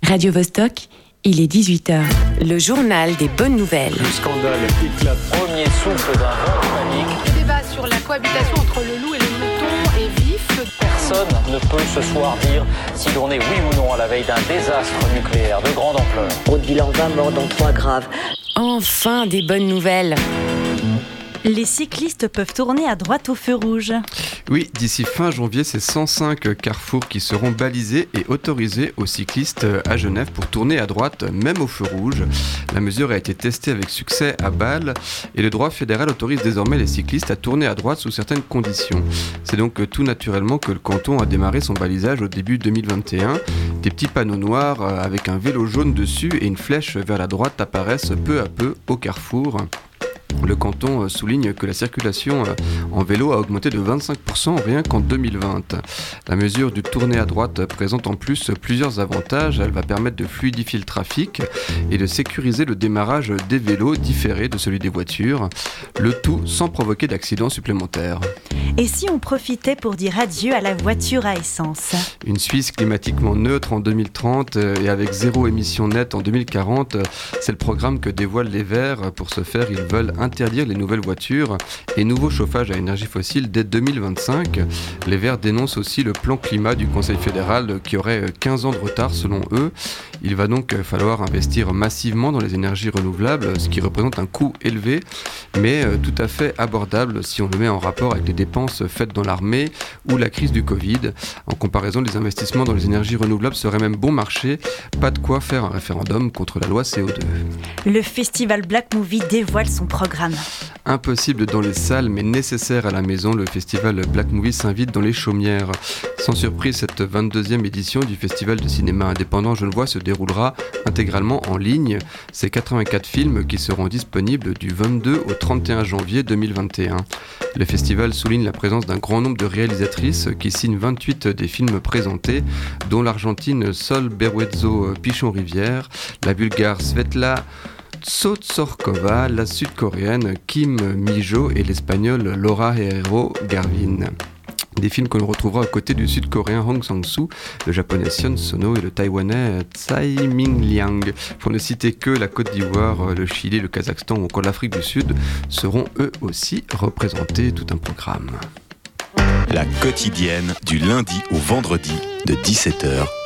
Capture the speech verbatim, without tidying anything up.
Radio Vostok, il est dix-huit heures. Le journal des bonnes nouvelles. Le scandale éclate. Premier souffle d'un vent de panique. Le débat sur la cohabitation entre le loup et le mouton est vif. Personne ne peut ce soir dire si l'on est oui ou non à la veille d'un désastre nucléaire de grande ampleur. Aude bilan vingt morts dont trois graves. Enfin des bonnes nouvelles. Les cyclistes peuvent tourner à droite au feu rouge. Oui, d'ici fin janvier, c'est cent cinq carrefours qui seront balisés et autorisés aux cyclistes à Genève pour tourner à droite, même au feu rouge. La mesure a été testée avec succès à Bâle et le droit fédéral autorise désormais les cyclistes à tourner à droite sous certaines conditions. C'est donc tout naturellement que le canton a démarré son balisage au début deux mille vingt et un. Des petits panneaux noirs avec un vélo jaune dessus et une flèche vers la droite apparaissent peu à peu au carrefour. Le canton souligne que la circulation en vélo a augmenté de vingt-cinq pour cent rien qu'en deux mille vingt. La mesure du tourner à droite présente en plus plusieurs avantages. Elle va permettre de fluidifier le trafic et de sécuriser le démarrage des vélos différé de celui des voitures, le tout sans provoquer d'accidents supplémentaires. Et si on profitait pour dire adieu à la voiture à essence ? Une Suisse climatiquement neutre en deux mille trente et avec zéro émission nette en deux mille quarante, c'est le programme que dévoilent les Verts. Pour ce faire, ils veulent interdire les nouvelles voitures et nouveau chauffage à énergie fossile dès deux mille vingt-cinq. Les Verts dénoncent aussi le plan climat du Conseil fédéral qui aurait quinze ans de retard selon eux. Il va donc falloir investir massivement dans les énergies renouvelables, ce qui représente un coût élevé, mais tout à fait abordable si on le met en rapport avec les dépenses faites dans l'armée ou la crise du Covid. En comparaison, les investissements dans les énergies renouvelables seraient même bon marché. Pas de quoi faire un référendum contre la loi C O deux. Le festival Black Movie dévoile son programme. Impossible dans les salles, mais nécessaire à la maison, le festival Black Movie s'invite dans les chaumières. Sans surprise, cette vingt-deuxième édition du festival de cinéma indépendant genevois se déroulera intégralement en ligne. C'est quatre-vingt-quatre films qui seront disponibles du vingt-deux au trente et un janvier deux mille vingt et un. Le festival souligne la présence d'un grand nombre de réalisatrices qui signent vingt-huit des films présentés, dont l'Argentine Sol Berruezo Pichon-Rivière, la Bulgare Svetla Tsotsorkova, la Sud-Coréenne Kim Mi-jo et l'Espagnole Laura Herrero Garvin. Des films que l'on retrouvera aux côtés du Sud-Coréen Hong Sang-soo, le Japonais Sion Sono et le Taïwanais Tsai Ming-liang. Pour ne citer que la Côte d'Ivoire, le Chili, le Kazakhstan ou encore l'Afrique du Sud seront eux aussi représentés, tout un programme. La quotidienne du lundi au vendredi de dix-sept heures